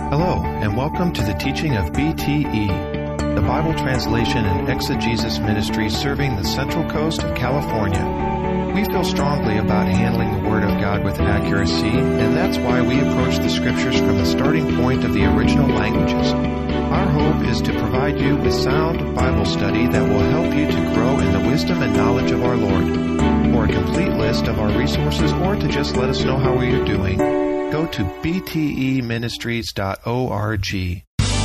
Hello, and welcome to the teaching of BTE, the Bible Translation and Exegesis Ministry serving the Central Coast of California. We feel strongly about handling the Word of God with accuracy, and that's why we approach the Scriptures from the starting point of the original languages. Our hope is to provide you with sound Bible study that will help you to grow in the wisdom and knowledge of our Lord. For a complete list of our resources or to just let us know how we are doing, go to bteministries.org.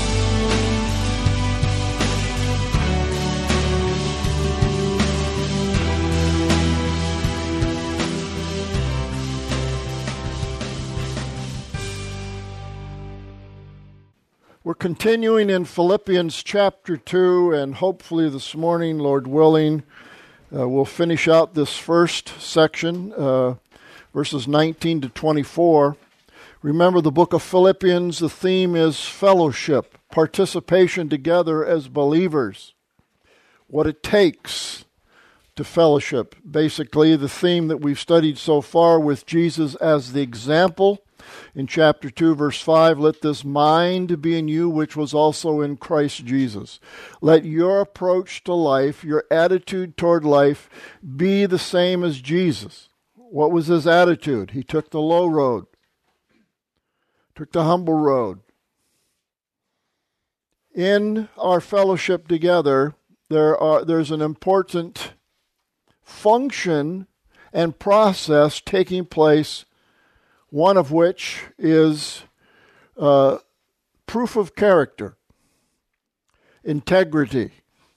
We're continuing in Philippians chapter 2, and hopefully this morning, Lord willing, we'll finish out this first section, verses 19 to 24. Remember the book of Philippians, the theme is fellowship, participation together as believers, what it takes to fellowship. Basically, the theme that we've studied so far with Jesus as the example. In chapter 2, verse 5, let this mind be in you, which was also in Christ Jesus. Let your approach to life, your attitude toward life, be the same as Jesus. What was his attitude? He took the low road, took the humble road. In our fellowship together, there's an important function and process taking place, one of which is proof of character, integrity,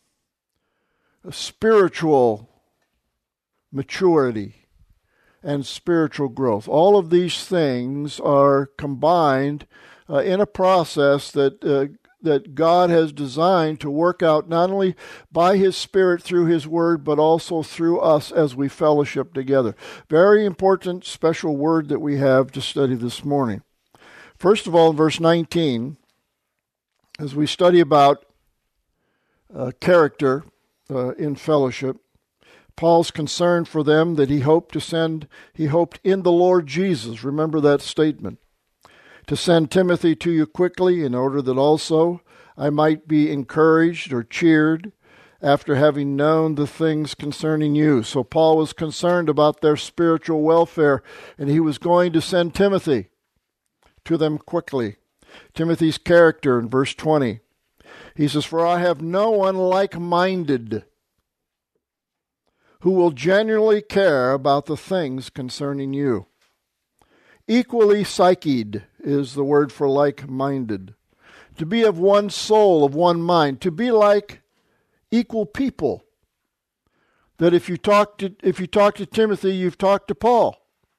spiritual maturity, and spiritual growth. All of these things are combined in a process that God has designed to work out not only by His Spirit through His Word, but also through us as we fellowship together. Very important, special word that we have to study this morning. First of all, in verse 19, as we study about character in fellowship, Paul's concern for them that he hoped in the Lord Jesus, remember that statement, to send Timothy to you quickly in order that also I might be encouraged or cheered after having known the things concerning you. So Paul was concerned about their spiritual welfare, and he was going to send Timothy to them quickly. Timothy's character in verse 20. He says, for I have no one like-minded who will genuinely care about the things concerning you. Equally psyched is the word for like-minded. To be of one soul, of one mind. To be like equal people. That if you talk to Timothy, you've talked to Paul.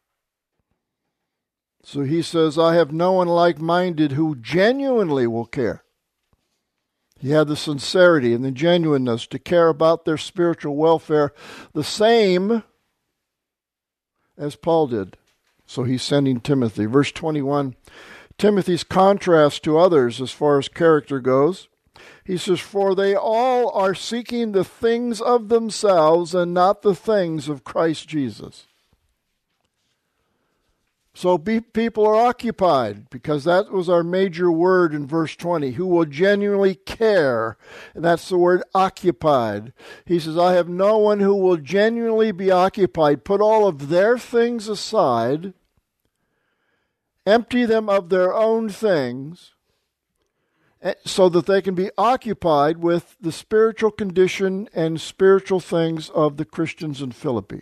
So he says, I have no one like-minded who genuinely will care. He had the sincerity and the genuineness to care about their spiritual welfare, the same as Paul did. So he's sending Timothy. Verse 21, Timothy's contrast to others as far as character goes. He says, for they all are seeking the things of themselves and not the things of Christ Jesus. So people are occupied, because that was our major word in verse 20, who will genuinely care, and that's the word occupied. He says, I have no one who will genuinely be occupied, put all of their things aside, empty them of their own things, so that they can be occupied with the spiritual condition and spiritual things of the Christians in Philippi.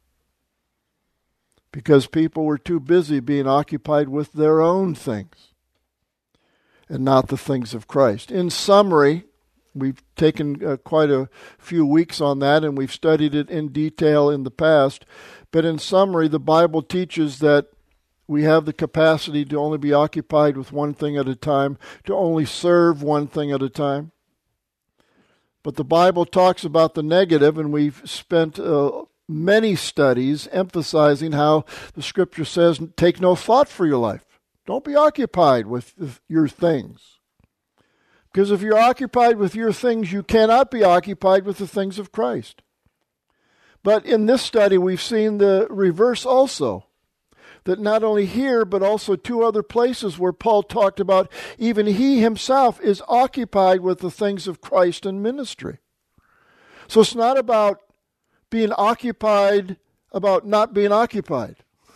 Because people were too busy being occupied with their own things and not the things of Christ. In summary, we've taken quite a few weeks on that, and we've studied it in detail in the past. But in summary, the Bible teaches that we have the capacity to only be occupied with one thing at a time, to only serve one thing at a time. But the Bible talks about the negative, and we've spent many studies emphasizing how the Scripture says, take no thought for your life. Don't be occupied with your things. Because if you're occupied with your things, you cannot be occupied with the things of Christ. But in this study, we've seen the reverse also. that not only here, but also two other places where Paul talked about even he himself is occupied with the things of Christ and ministry. So it's not about being occupied, about not being occupied,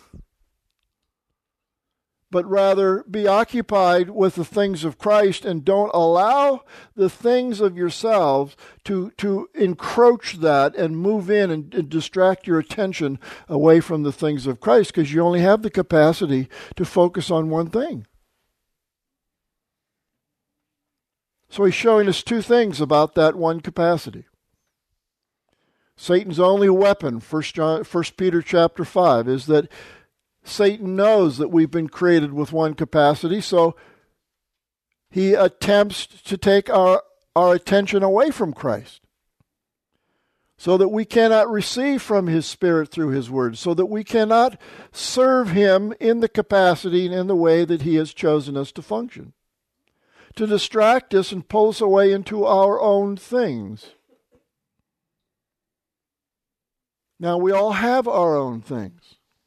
but rather be occupied with the things of Christ and don't allow the things of yourselves to encroach that and move in and distract your attention away from the things of Christ, because you only have the capacity to focus on one thing. So he's showing us two things about that one capacity. Satan's only weapon, 1 Peter chapter 5, is that Satan knows that we've been created with one capacity, so he attempts to take our attention away from Christ so that we cannot receive from His Spirit through His Word, so that we cannot serve Him in the capacity and in the way that He has chosen us to function, to distract us and pull us away into our own things. Now, we all have our own things.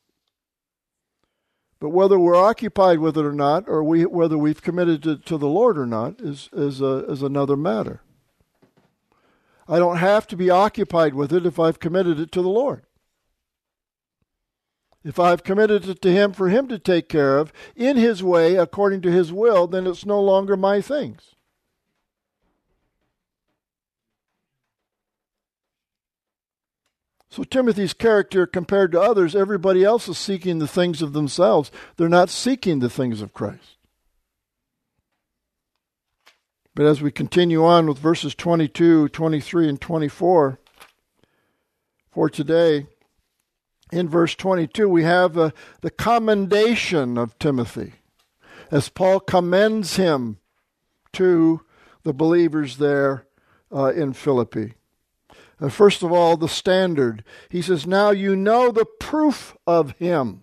But whether we're occupied with it or not, or whether we've committed to the Lord or not, is another matter. I don't have to be occupied with it if I've committed it to the Lord. If I've committed it to Him for Him to take care of, in His way, according to His will, then it's no longer my things. So Timothy's character, compared to others, everybody else is seeking the things of themselves. They're not seeking the things of Christ. But as we continue on with verses 22, 23, and 24 for today, in verse 22 we have the commendation of Timothy, as Paul commends him to the believers there in Philippi. First of all, the standard. He says, now you know the proof of him.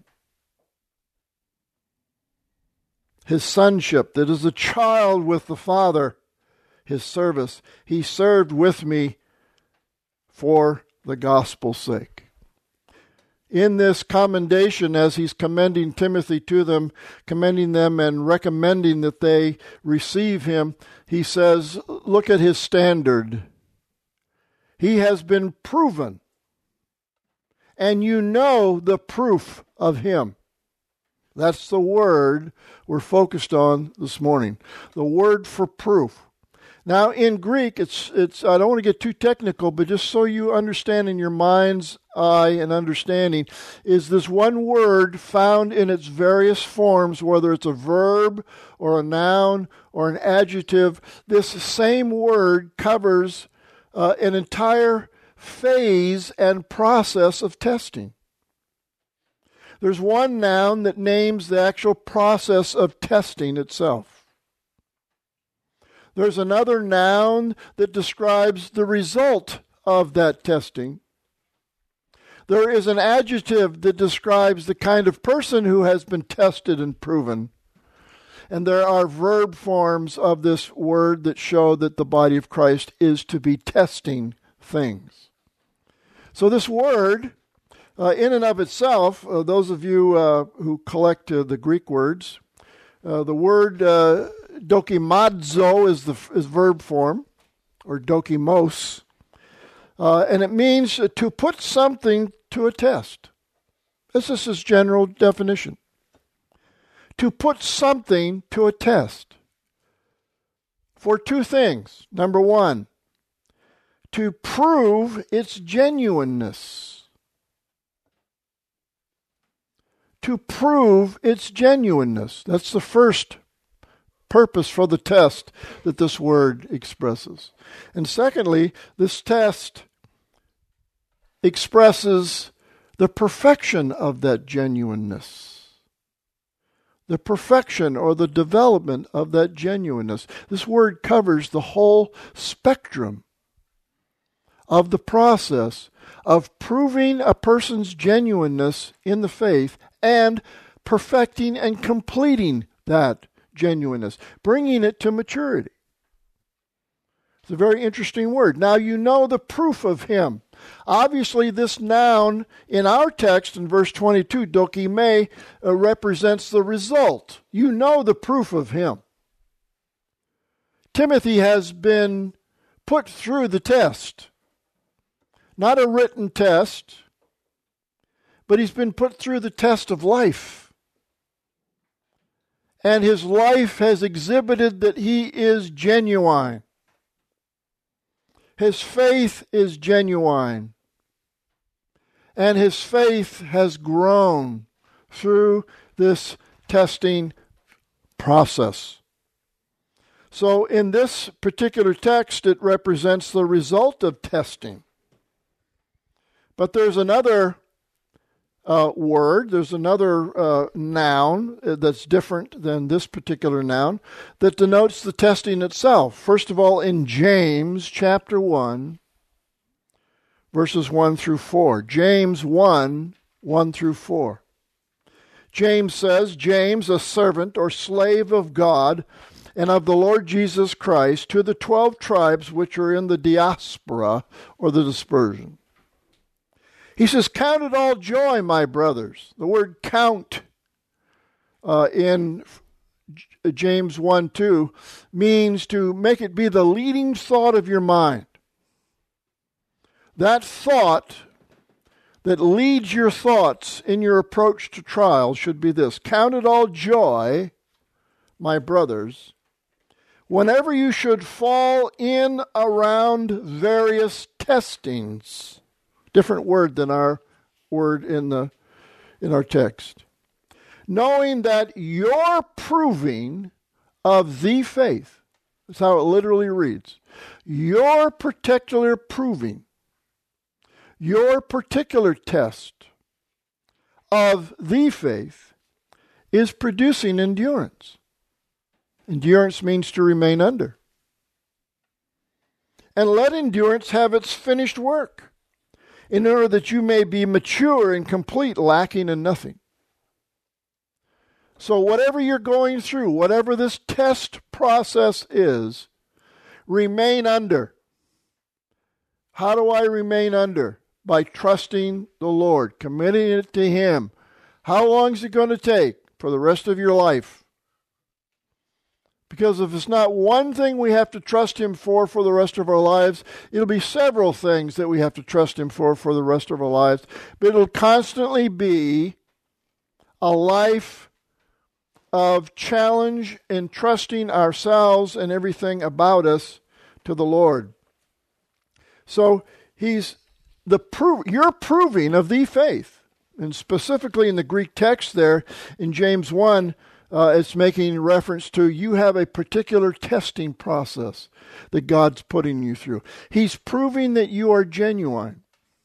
His sonship, that is a child with the Father, his service. He served with me for the gospel's sake. In this commendation, as he's commending Timothy to them, commending them and recommending that they receive him, he says, look at his standard. He has been proven, and you know the proof of him. That's the word we're focused on this morning. The word for proof. Now, in Greek, it's I don't want to get too technical, but just so you understand in your mind's eye and understanding, is this one word found in its various forms, whether it's a verb or a noun or an adjective. This same word covers an entire phase and process of testing. There's one noun that names the actual process of testing itself. There's another noun that describes the result of that testing. There is an adjective that describes the kind of person who has been tested and proven. And there are verb forms of this word that show that the body of Christ is to be testing things. So this word, in and of itself, those of you who collect the Greek words, the word dokimazo is verb form, or dokimos, and it means to put something to a test. This is its general definition. To put something to a test for two things. Number one, to prove its genuineness. To prove its genuineness. That's the first purpose for the test that this word expresses. And secondly, this test expresses the perfection of that genuineness. The perfection or the development of that genuineness. This word covers the whole spectrum of the process of proving a person's genuineness in the faith and perfecting and completing that genuineness, bringing it to maturity. It's a very interesting word. Now you know the proof of him. Obviously, this noun in our text in verse 22, dokime, represents the result. You know the proof of him. Timothy has been put through the test. Not a written test, but he's been put through the test of life. And his life has exhibited that he is genuine. His faith is genuine. And his faith has grown through this testing process. So in this particular text, it represents the result of testing. But there's another word, there's another noun that's different than this particular noun that denotes the testing itself. First of all, in James chapter 1, verses 1 through 4. James 1, 1 through 4. James says, James, a servant or slave of God and of the Lord Jesus Christ, to the 12 tribes which are in the diaspora or the dispersion. He says, count it all joy, my brothers. The word count in James 1:2 means to make it be the leading thought of your mind. That thought that leads your thoughts in your approach to trial should be this: count it all joy, my brothers, whenever you should fall in around various testings. Different word than our word in our text. Knowing that your proving of the faith, that's how it literally reads, your particular proving, your particular test of the faith is producing endurance. Endurance means to remain under. And let endurance have its finished work, in order that you may be mature and complete, lacking in nothing. So whatever you're going through, whatever this test process is, remain under. How do I remain under? By trusting the Lord, committing it to Him. How long is it going to take? For the rest of your life. Because if it's not one thing we have to trust Him for the rest of our lives, it'll be several things that we have to trust Him for the rest of our lives. But it'll constantly be a life of challenge in trusting ourselves and everything about us to the Lord. So you're proving of the faith. And specifically in the Greek text there in James 1, it's making reference to you have a particular testing process that God's putting you through. He's proving that you are genuine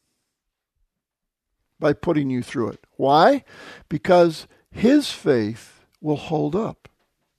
by putting you through it. Why? Because His faith will hold up.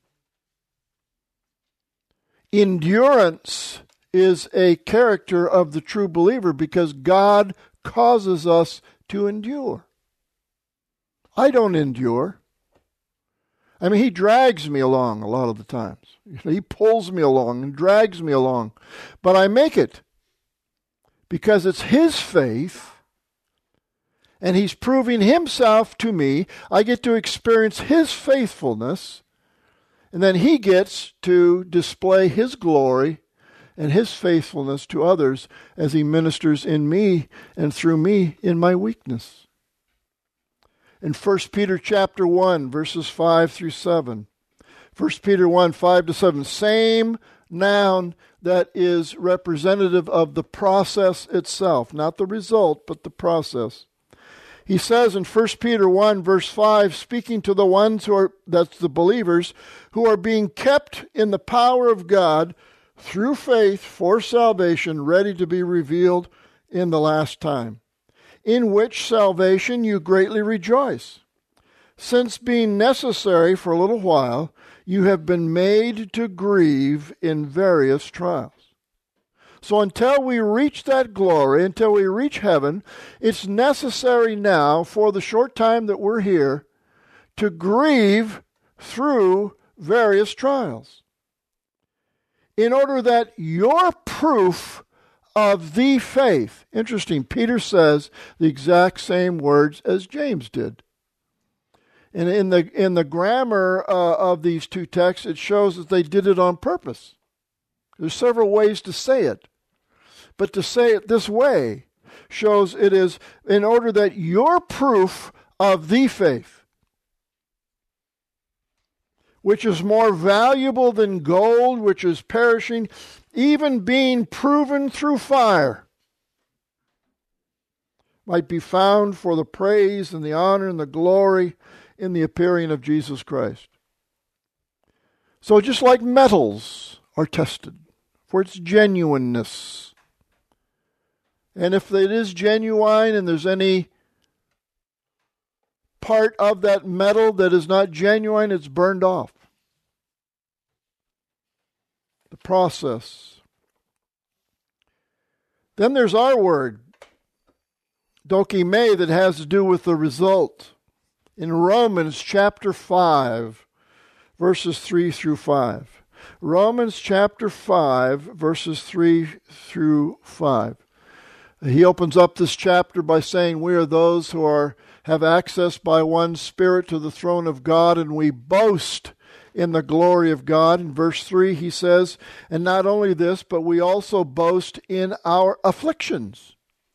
Endurance is a character of the true believer because God causes us to endure. I don't endure. I mean, He drags me along a lot of the times. He pulls me along and drags me along. But I make it because it's His faith and He's proving Himself to me. I get to experience His faithfulness, and then He gets to display His glory and His faithfulness to others as He ministers in me and through me in my weakness. In 1 Peter chapter 1, verses 5 through 7. 1 Peter 1, 5 to 7. Same noun that is representative of the process itself. Not the result, but the process. He says in 1 Peter 1, verse 5, speaking to the ones that's the believers, who are being kept in the power of God through faith for salvation, ready to be revealed in the last time. In which salvation you greatly rejoice, since being necessary for a little while, you have been made to grieve in various trials. So until we reach that glory, until we reach heaven, it's necessary now, for the short time that we're here, to grieve through various trials, in order that your proof of the faith. Interesting. Peter says the exact same words as James did. And in the grammar of these two texts, it shows that they did it on purpose. There's several ways to say it. But to say it this way shows it is in order that your proof of the faith, which is more valuable than gold, which is perishing, even being proven through fire, might be found for the praise and the honor and the glory in the appearing of Jesus Christ. So just like metals are tested for its genuineness, and if it is genuine and there's any part of that metal that is not genuine, it's burned off. The process. Then there's our word, dokime, that has to do with the result. In Romans chapter 5, verses 3 through 5. Romans chapter 5, verses 3 through 5. He opens up this chapter by saying, we are those who have access by one Spirit to the throne of God, and we boast in the glory of God. In verse 3 he says, and not only this, but we also boast in our afflictions.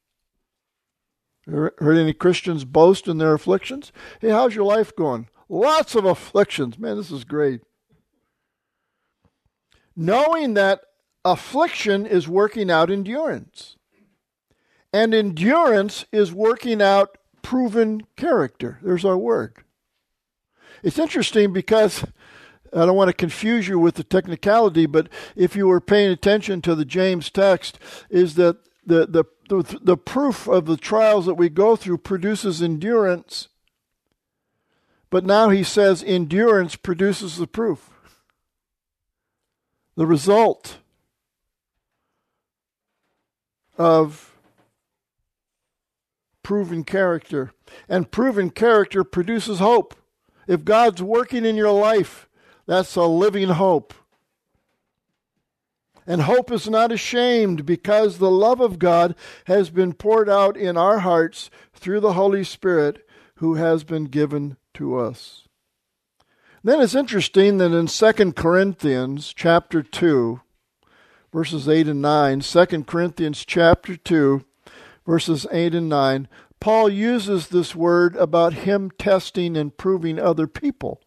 Heard any Christians boast in their afflictions? Hey, how's your life going? Lots of afflictions. Man, this is great. Knowing that affliction is working out endurance. And endurance is working out proven character. There's our word. It's interesting because I don't want to confuse you with the technicality, but if you were paying attention to the James text, is that the proof of the trials that we go through produces endurance. But now he says endurance produces the proof. The result of proven character. And proven character produces hope. If God's working in your life, that's a living hope. And hope is not ashamed, because the love of God has been poured out in our hearts through the Holy Spirit who has been given to us. Then it's interesting that in 2 Corinthians chapter 2, verses 8 and 9, 2 Corinthians chapter 2, verses 8 and 9, Paul uses this word about him testing and proving other people.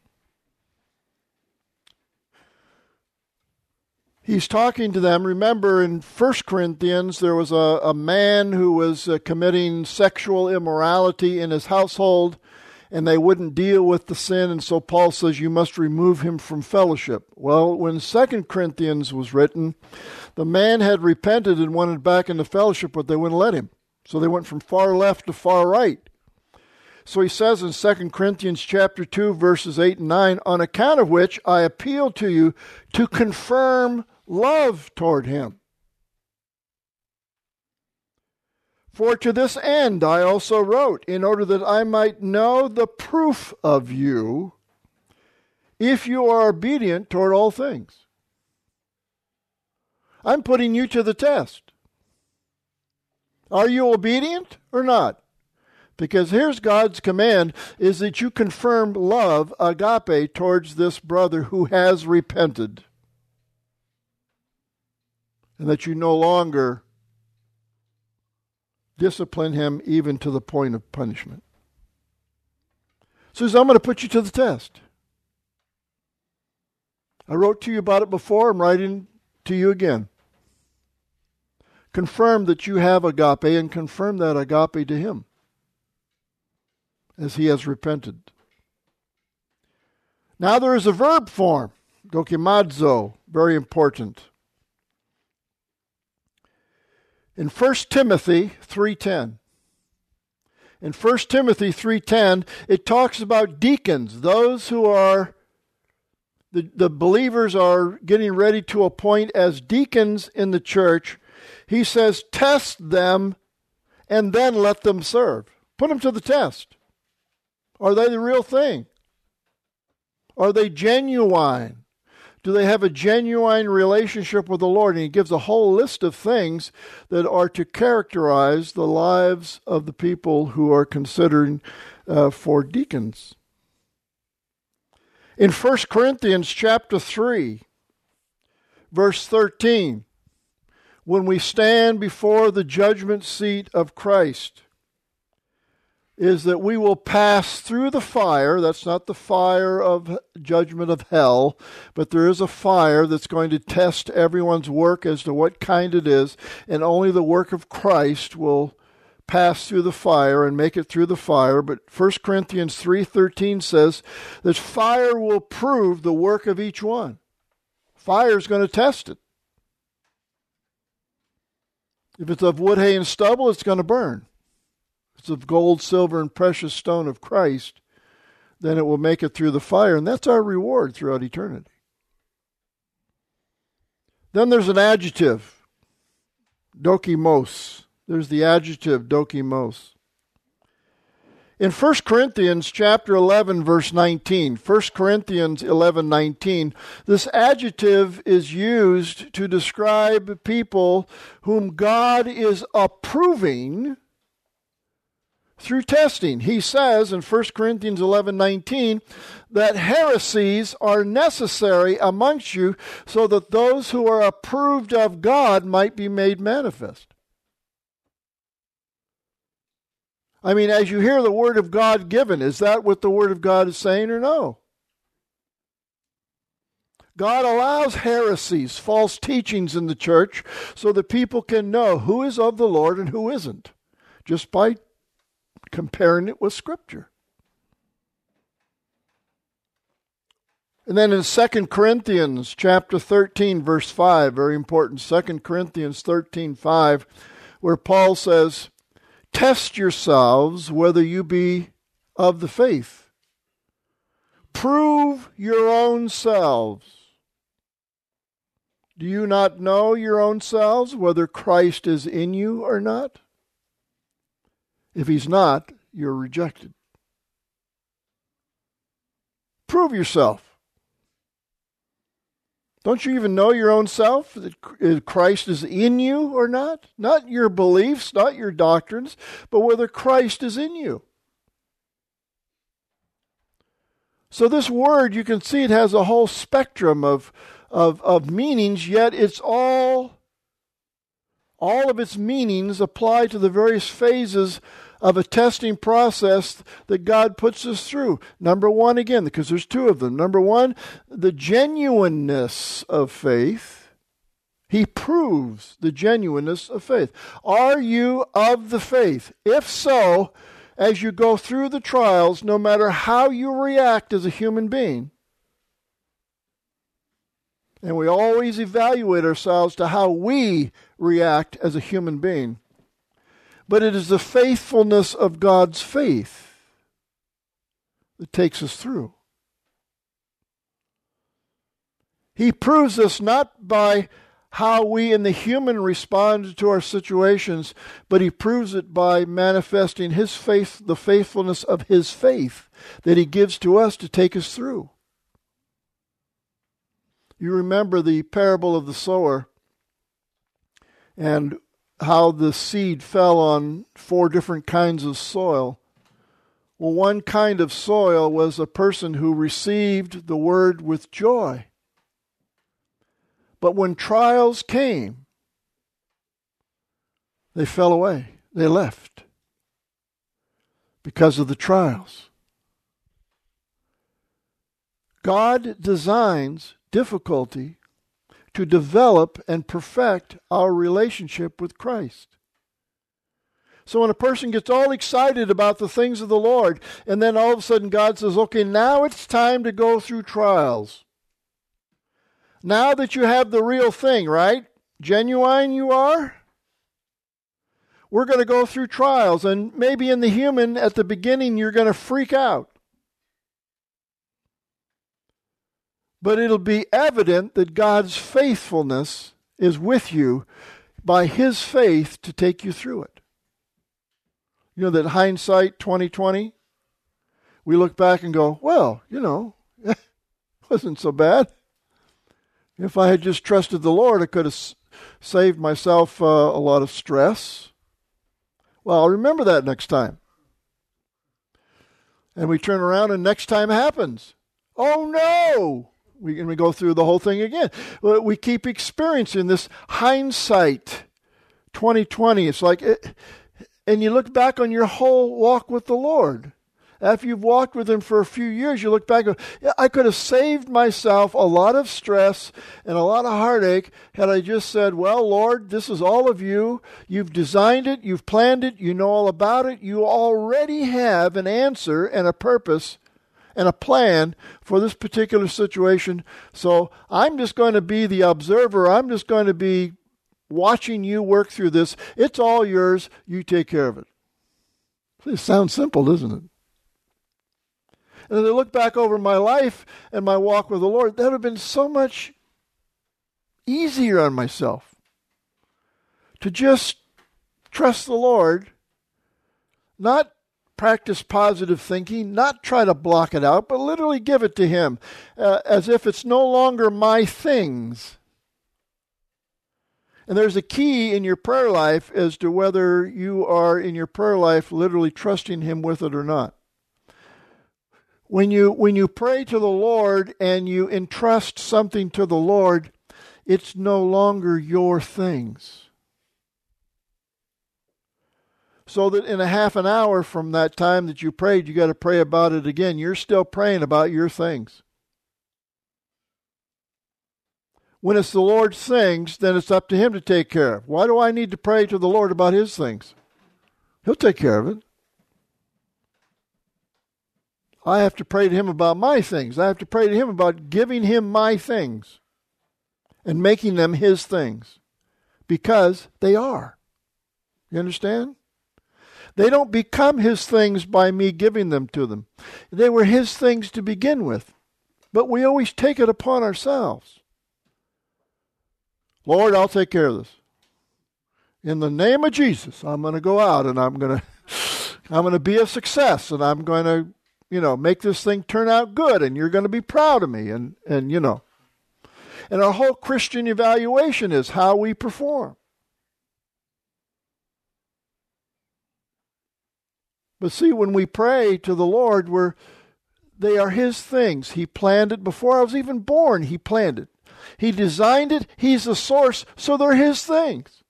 He's talking to them. Remember, in 1 Corinthians, there was a man who was committing sexual immorality in his household, and they wouldn't deal with the sin, and so Paul says you must remove him from fellowship. Well, when 2 Corinthians was written, the man had repented and wanted back into fellowship, but they wouldn't let him. So they went from far left to far right. So he says in 2 Corinthians chapter 2, verses 8 and 9, on account of which I appeal to you to confirm love toward him. For to this end I also wrote, in order that I might know the proof of you, if you are obedient toward all things. I'm putting you to the test. Are you obedient or not? Because here's God's command, is that you confirm love, agape, towards this brother who has repented. And that you no longer discipline him even to the point of punishment. So he says, I'm going to put you to the test. I wrote to you about it before. I'm writing to you again. Confirm that you have agape, and confirm that agape to him as he has repented. Now there is a verb form, dokimazo, very important. In 1 Timothy 3:10. In 1 Timothy 3:10, it talks about deacons, those who are, the believers are getting ready to appoint as deacons in the church. He says, test them and then let them serve. Put them to the test. Are they the real thing? Are they genuine? Do they have a genuine relationship with the Lord? And he gives a whole list of things that are to characterize the lives of the people who are considered for deacons. In 1 Corinthians chapter 3, verse 13, when we stand before the judgment seat of Christ, is that we will pass through the fire. That's not the fire of judgment of hell, but there is a fire that's going to test everyone's work as to what kind it is, and only the work of Christ will pass through the fire and make it through the fire. But 1 Corinthians 3:13 says that fire will prove the work of each one. Fire is going to test it. If it's of wood, hay, and stubble, it's going to burn. If it's of gold, silver, and precious stone of Christ, then it will make it through the fire, and that's our reward throughout eternity. Then there's an adjective, dokimos. There's the adjective, dokimos. In 1 Corinthians chapter 11, verse 19, 1 Corinthians 11:19, this adjective is used to describe people whom God is approving through testing. He says in 1 Corinthians 11:19 that heresies are necessary amongst you so that those who are approved of God might be made manifest. I mean, as you hear the Word of God given, is that what the Word of God is saying or no? God allows heresies, false teachings in the church, so that people can know who is of the Lord and who isn't, just by comparing it with Scripture. And then in 2 Corinthians chapter 13, verse 5, very important, 2 Corinthians 13:5, where Paul says, test yourselves whether you be of the faith. Prove your own selves. Do you not know your own selves whether Christ is in you or not? If he's not, you're rejected. Prove yourself. Don't you even know your own self, that Christ is in you or not? Not your beliefs, not your doctrines, but whether Christ is in you. So this word, you can see it has a whole spectrum of meanings, yet it's all of its meanings apply to the various phases of a testing process that God puts us through. Number one, again, because there's two of them. Number one, the genuineness of faith. He proves the genuineness of faith. Are you of the faith? If so, as you go through the trials, no matter how you react as a human being, and we always evaluate ourselves to how we react as a human being, but it is the faithfulness of God's faith that takes us through. He proves us not by how we in the human respond to our situations, but he proves it by manifesting his faith, the faithfulness of his faith that he gives to us to take us through. You remember the parable of the sower and how the seed fell on 4 different kinds of soil. Well, one kind of soil was a person who received the word with joy. But when trials came, they fell away. They left because of the trials. God designs difficulty to develop and perfect our relationship with Christ. So when a person gets all excited about the things of the Lord, and then all of a sudden God says, okay, now it's time to go through trials. Now that you have the real thing, right? Genuine you are? We're going to go through trials, and maybe in the human, at the beginning, you're going to freak out. But it'll be evident that God's faithfulness is with you by his faith to take you through it. You know that hindsight 2020? We look back and go, well, it wasn't so bad. If I had just trusted the Lord, I could have saved myself a lot of stress. Well, I'll remember that next time. And we turn around and next time happens. Oh no! We go through the whole thing again. We keep experiencing this hindsight 2020. It's like, and you look back on your whole walk with the Lord. After you've walked with Him for a few years, you look back and go, yeah, I could have saved myself a lot of stress and a lot of heartache had I just said, well, Lord, this is all of you. You've designed it. You've planned it. You know all about it. You already have an answer and a purpose and a plan for this particular situation. So I'm just going to be the observer. I'm just going to be watching you work through this. It's all yours. You take care of it. It sounds simple, doesn't it? And as I look back over my life and my walk with the Lord, that would have been so much easier on myself to just trust the Lord, not practice positive thinking, not try to block it out, but literally give it to Him as if it's no longer my things. And there's a key in your prayer life as to whether you are in your prayer life literally trusting Him with it or not. When you pray to the Lord and you entrust something to the Lord, it's no longer your things. So that in a half an hour from that time that you prayed, you got to pray about it again. You're still praying about your things. When it's the Lord's things, then it's up to Him to take care of. Why do I need to pray to the Lord about His things? He'll take care of it. I have to pray to Him about my things. I have to pray to Him about giving Him my things and making them His things because they are. You understand? They don't become His things by me giving them to them. They were His things to begin with, but we always take it upon ourselves. Lord, I'll take care of this. In the name of Jesus, I'm going to go out and I'm going to be a success and I'm going to make this thing turn out good, and you're going to be proud of me, and And our whole Christian evaluation is how we perform. But see, when we pray to the Lord, they are His things. He planned it before I was even born. He planned it. He designed it. He's the source, so they're His things.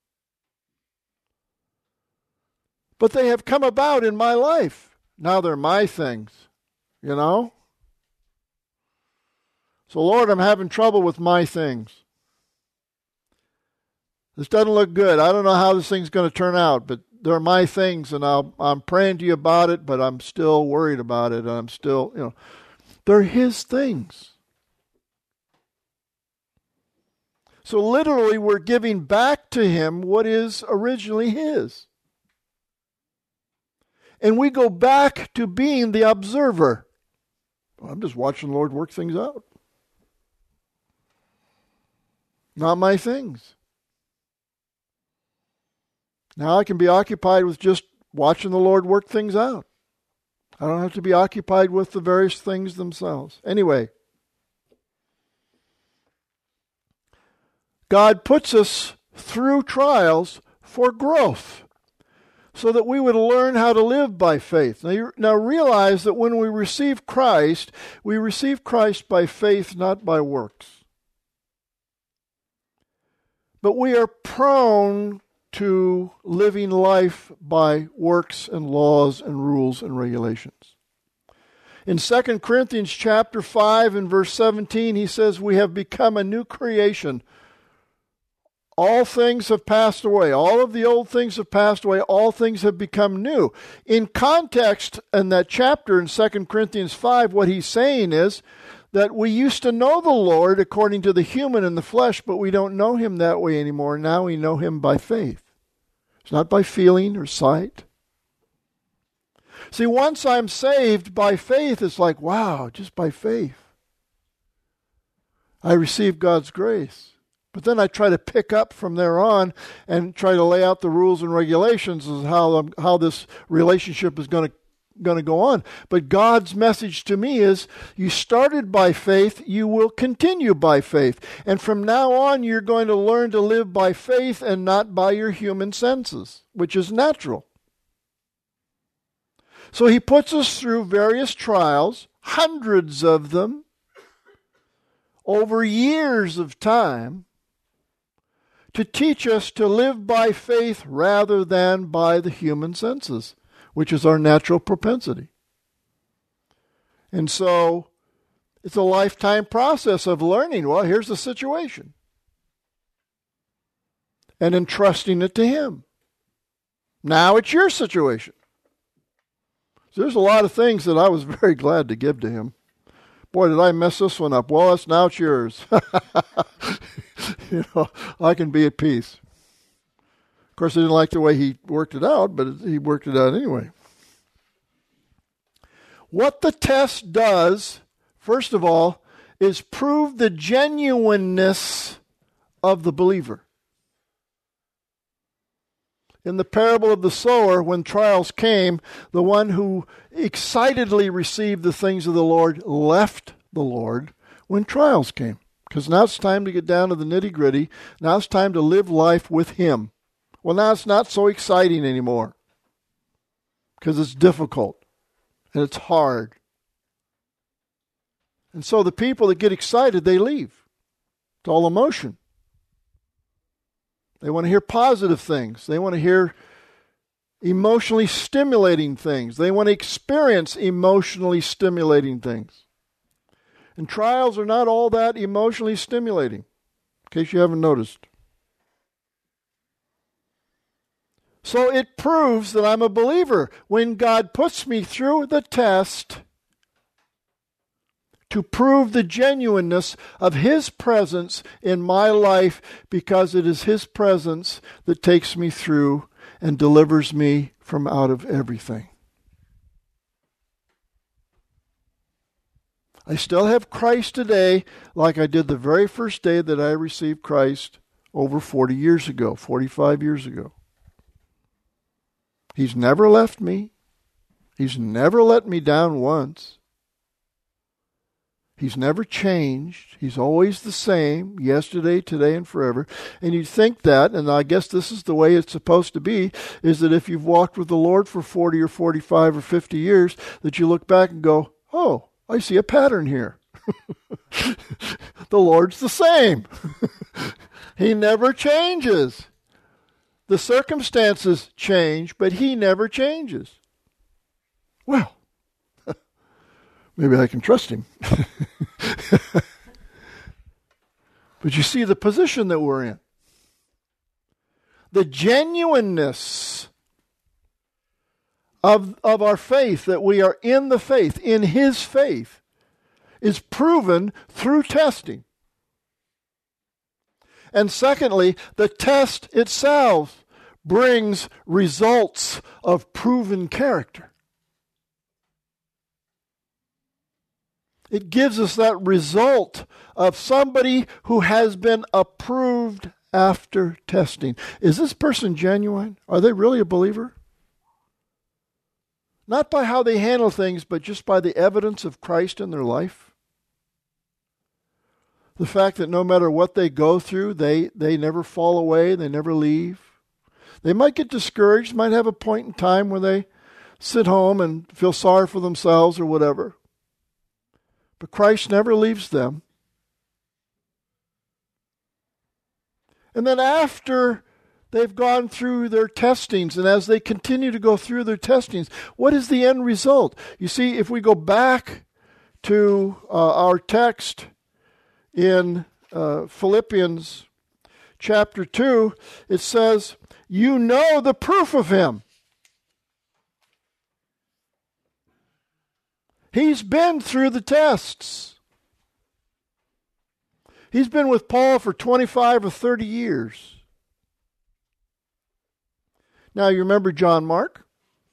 But they have come about in my life. Now they're my things, So, Lord, I'm having trouble with my things. This doesn't look good. I don't know how this thing's going to turn out, but they're my things, and I'm praying to you about it, but I'm still worried about it. I'm still, they're His things. So literally, we're giving back to Him what is originally His. And we go back to being the observer. I'm just watching the Lord work things out. Not my things. Now I can be occupied with just watching the Lord work things out. I don't have to be occupied with the various things themselves. Anyway, God puts us through trials for growth, so that we would learn how to live by faith. Now realize that when we receive Christ by faith, not by works. But we are prone to living life by works and laws and rules and regulations. In 2 Corinthians chapter 5 and verse 17, he says, we have become a new creation. All things have passed away. All of the old things have passed away. All things have become new. In context, in that chapter in 2 Corinthians 5, what he's saying is that we used to know the Lord according to the human and the flesh, but we don't know Him that way anymore. Now we know Him by faith. It's not by feeling or sight. See, once I'm saved by faith, it's like, wow, just by faith. I receive God's grace. But then I try to pick up from there on and try to lay out the rules and regulations of how this relationship is going to going to go on. But God's message to me is, you started by faith, you will continue by faith. And from now on, you're going to learn to live by faith and not by your human senses, which is natural. So he puts us through various trials, hundreds of them, over years of time, to teach us to live by faith rather than by the human senses, which is our natural propensity. And so it's a lifetime process of learning, well, here's the situation, and entrusting it to Him. Now it's your situation. So there's a lot of things that I was very glad to give to Him. Boy, did I mess this one up. Well, now it's yours. I can be at peace. Of course, I didn't like the way he worked it out, but he worked it out anyway. What the test does, first of all, is prove the genuineness of the believer. In the parable of the sower, when trials came, the one who excitedly received the things of the Lord left the Lord when trials came. Because now it's time to get down to the nitty-gritty. Now it's time to live life with Him. Well, now it's not so exciting anymore, because it's difficult and it's hard. And so the people that get excited, they leave. It's all emotion. They want to hear positive things. They want to hear emotionally stimulating things. They want to experience emotionally stimulating things. And trials are not all that emotionally stimulating, in case you haven't noticed. So it proves that I'm a believer when God puts me through the test to prove the genuineness of His presence in my life, because it is His presence that takes me through and delivers me from out of everything. I still have Christ today like I did the very first day that I received Christ over 40 years ago, 45 years ago. He's never left me. He's never let me down once. He's never changed. He's always the same, yesterday, today, and forever. And you'd think that, and I guess this is the way it's supposed to be, is that if you've walked with the Lord for 40 or 45 or 50 years, that you look back and go, oh, I see a pattern here. The Lord's the same. He never changes. The circumstances change, but He never changes. Well, maybe I can trust Him. But you see the position that we're in. The genuineness of our faith, that we are in the faith, in His faith, is proven through testing. And secondly, the test itself brings results of proven character. It gives us that result of somebody who has been approved after testing. Is this person genuine? Are they really a believer? Not by how they handle things, but just by the evidence of Christ in their life. The fact that no matter what they go through, they never fall away, they never leave. They might get discouraged, might have a point in time where they sit home and feel sorry for themselves or whatever. But Christ never leaves them. And then after they've gone through their testings, and as they continue to go through their testings, what is the end result? You see, if we go back to our text in Philippians chapter 2, it says, you know the proof of Him. He's been through the tests. He's been with Paul for 25 or 30 years. Now, you remember John Mark?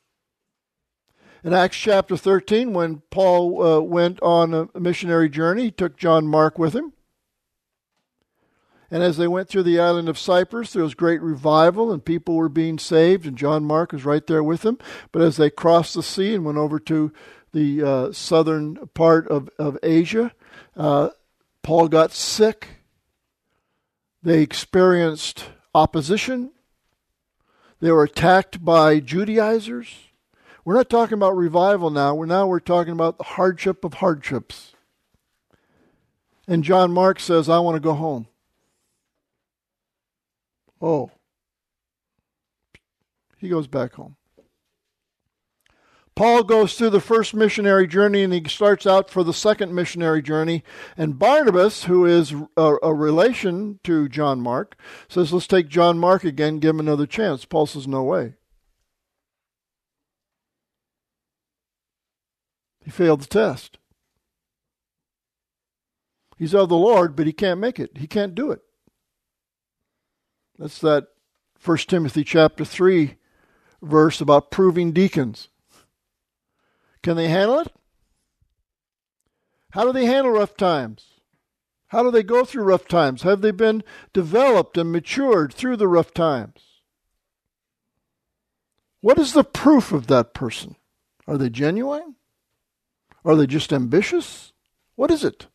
In Acts chapter 13, when Paul went on a missionary journey, he took John Mark with him. And as they went through the island of Cyprus, there was great revival and people were being saved, and John Mark was right there with them. But as they crossed the sea and went over to the southern part of Asia, Paul got sick. They experienced opposition. They were attacked by Judaizers. We're not talking about revival now. We're talking about the hardship of hardships. And John Mark says, I want to go home. Oh. He goes back home. Paul goes through the first missionary journey and he starts out for the second missionary journey. And Barnabas, who is a relation to John Mark, says, let's take John Mark again, give him another chance. Paul says, no way. He failed the test. He's of the Lord, but he can't make it. He can't do it. That's that 1 Timothy chapter 3 verse about proving deacons. Can they handle it? How do they handle rough times? How do they go through rough times? Have they been developed and matured through the rough times? What is the proof of that person? Are they genuine? Are they just ambitious? What is it?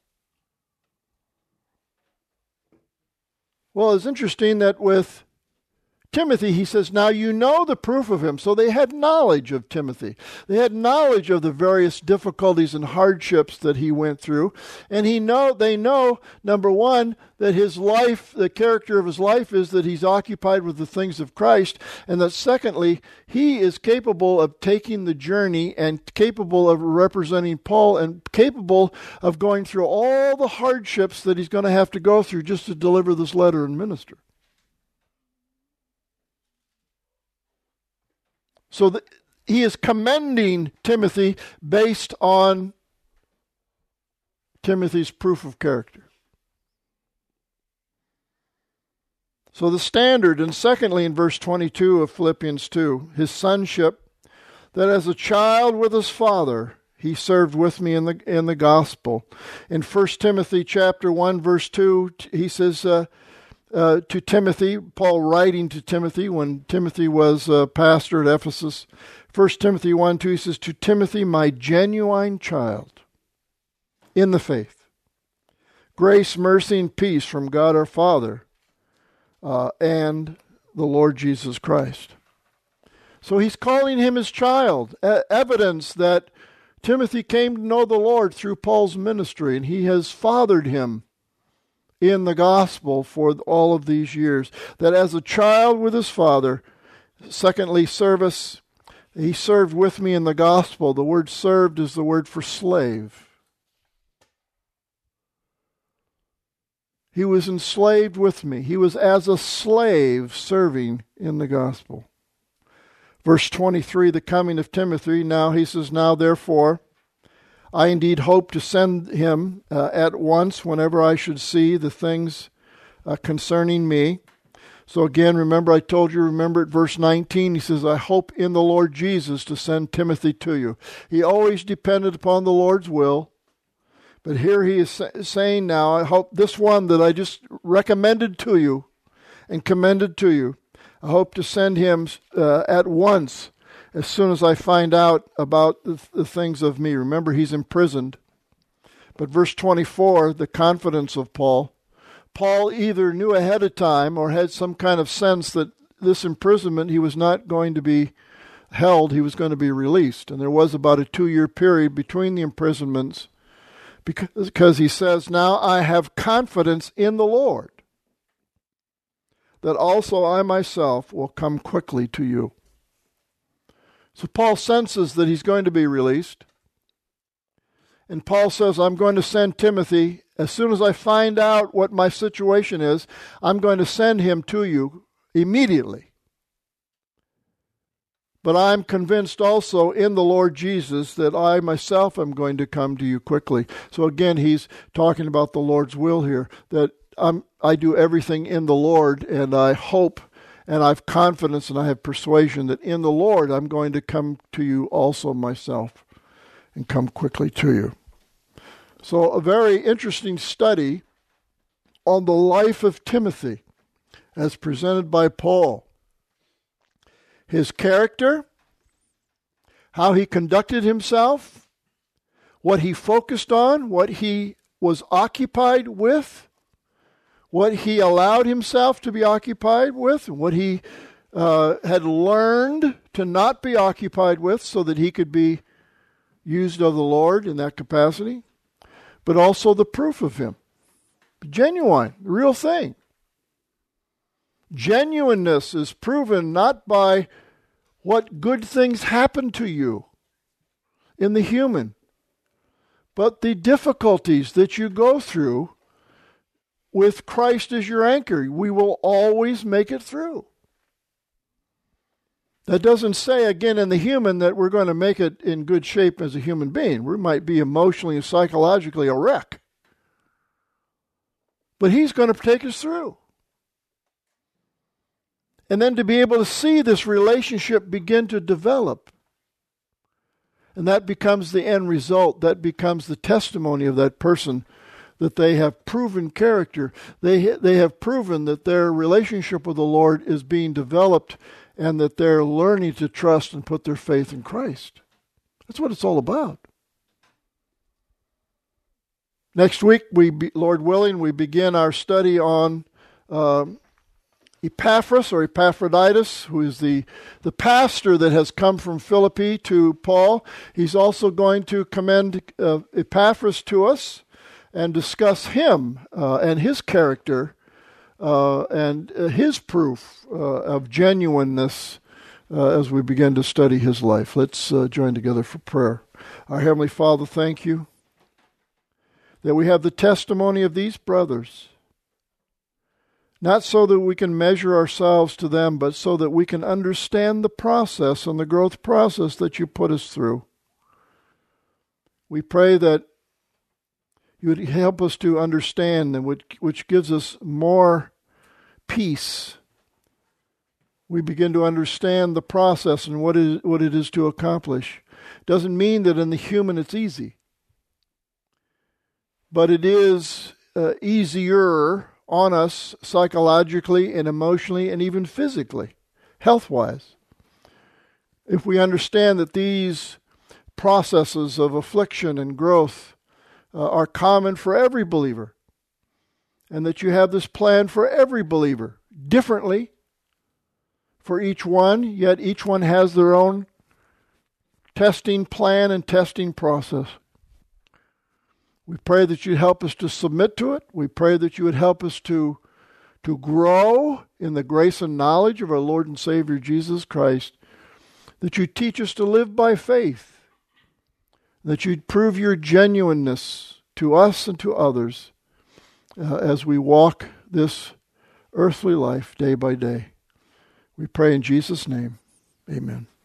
Well, it's interesting that with Timothy, he says, now you know the proof of him. So they had knowledge of Timothy. They had knowledge of the various difficulties and hardships that he went through. And they know, number one, that his life, the character of his life is that he's occupied with the things of Christ. And that secondly, he is capable of taking the journey and capable of representing Paul and capable of going through all the hardships that he's going to have to go through just to deliver this letter and minister. So he is commending Timothy based on Timothy's proof of character. So the standard, and secondly in verse 22 of Philippians 2, his sonship, that as a child with his father, he served with me in the gospel. In 1 Timothy chapter 1, verse 2, he says, to Timothy, Paul writing to Timothy when Timothy was pastor at Ephesus. 1 Timothy 1:2, he says, to Timothy, my genuine child, in the faith. Grace, mercy, and peace from God our Father and the Lord Jesus Christ. So he's calling him his child, evidence that Timothy came to know the Lord through Paul's ministry, and he has fathered him in the gospel for all of these years, that as a child with his father. Secondly, service. He served with me in the gospel. The word served is the word for slave. He was enslaved with me. He was as a slave serving in the gospel. Verse 23, the coming of Timothy. Now he says, now therefore, I indeed hope to send him at once whenever I should see the things concerning me. So again, remember at verse 19, he says, I hope in the Lord Jesus to send Timothy to you. He always depended upon the Lord's will. But here he is saying now, I hope this one that I just recommended to you and commended to you, I hope to send him at once as soon as I find out about the things of me. Remember, he's imprisoned. But verse 24, the confidence of Paul. Paul either knew ahead of time or had some kind of sense that this imprisonment, he was not going to be held, he was going to be released. And there was about a 2-year period between the imprisonments because he says, now I have confidence in the Lord that also I myself will come quickly to you. So Paul senses that he's going to be released. And Paul says, I'm going to send Timothy. As soon as I find out what my situation is, I'm going to send him to you immediately. But I'm convinced also in the Lord Jesus that I myself am going to come to you quickly. So again, he's talking about the Lord's will here, that I do everything in the Lord, and I hope and I have confidence and I have persuasion that in the Lord I'm going to come to you also myself and come quickly to you. So a very interesting study on the life of Timothy as presented by Paul. His character, how he conducted himself, what he focused on, what he was occupied with, what he allowed himself to be occupied with, what he had learned to not be occupied with so that he could be used of the Lord in that capacity, but also the proof of him. Genuine, the real thing. Genuineness is proven not by what good things happen to you in the human, but the difficulties that you go through with Christ as your anchor. We will always make it through. That doesn't say, again, in the human that we're going to make it in good shape as a human being. We might be emotionally and psychologically a wreck. But He's going to take us through. And then to be able to see this relationship begin to develop. And that becomes the end result. That becomes the testimony of that person, that they have proven character. They have proven that their relationship with the Lord is being developed and that they're learning to trust and put their faith in Christ. That's what it's all about. Next week, Lord willing, we begin our study on Epaphras or Epaphroditus, who is the pastor that has come from Philippi to Paul. He's also going to commend Epaphras to us and discuss him and his character and his proof of genuineness as we begin to study his life. Let's join together for prayer. Our Heavenly Father, thank you that we have the testimony of these brothers, not so that we can measure ourselves to them, but so that we can understand the process and the growth process that you put us through. We pray that you would help us to understand, and which gives us more peace. We begin to understand the process and what it is to accomplish. Doesn't mean that in the human it's easy, but it is easier on us psychologically and emotionally and even physically, health-wise. If we understand that these processes of affliction and growth are common for every believer, and that you have this plan for every believer, differently for each one, yet each one has their own testing plan and testing process. We pray that you'd help us to submit to it. We pray that you would help us to grow in the grace and knowledge of our Lord and Savior Jesus Christ, that you teach us to live by faith, that you'd prove your genuineness to us and to others as we walk this earthly life day by day. We pray in Jesus' name. Amen.